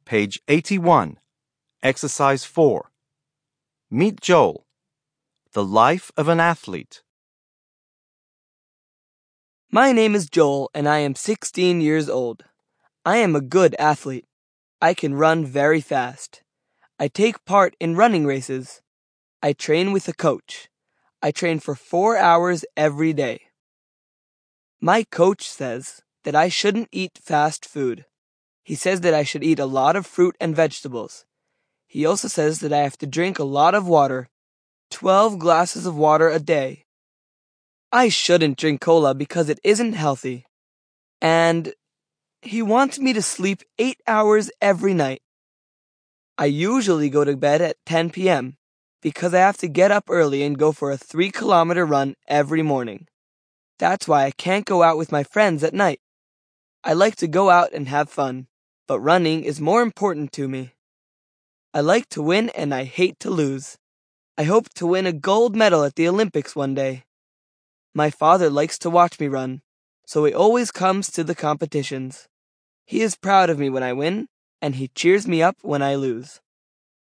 Page 81. Exercise 4. Meet Joel. The life of an athlete. My name is Joel, and I am 16 years old. I am a good athlete. I can run very fast. I take part in running races. I train with a coach. I train for 4 hours every day. My coach says that I shouldn't eat fast food. He says that I should eat a lot of fruit and vegetables. He also says that I have to drink a lot of water, 12 glasses of water a day. I shouldn't drink cola because it isn't healthy. And he wants me to sleep 8 hours every night. I usually go to bed at 10 p.m. because I have to get up early and go for a 3-kilometer run every morning. That's why I can't go out with my friends at night. I like to go out and have fun, but running is more important to me. I like to win and I hate to lose. I hope to win a gold medal at the Olympics one day. My father likes to watch me run, so he always comes to the competitions. He is proud of me when I win, and he cheers me up when I lose.